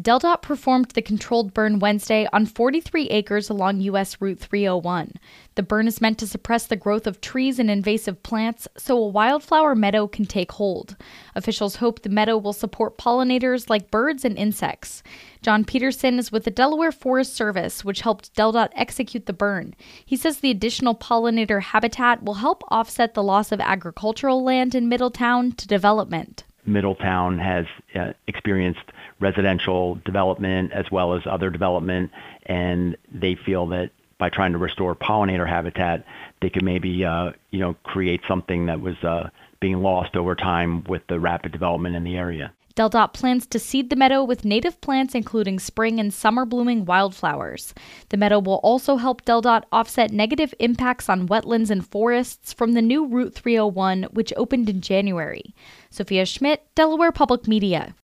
DelDOT performed the controlled burn Wednesday on 43 acres along U.S. Route 301. The burn is meant to suppress the growth of trees and invasive plants so a wildflower meadow can take hold. Officials hope the meadow will support pollinators like birds and insects. John Peterson is with the Delaware Forest Service, which helped DelDOT execute the burn. He says the additional pollinator habitat will help offset the loss of agricultural land in Middletown to development. Middletown has experienced residential development as well as other development, and they feel that by trying to restore pollinator habitat, they could maybe create something that was being lost over time with the rapid development in the area. DelDOT plans to seed the meadow with native plants including spring and summer blooming wildflowers. The meadow will also help DelDOT offset negative impacts on wetlands and forests from the new Route 301, which opened in January. Sophia Schmidt, Delaware Public Media.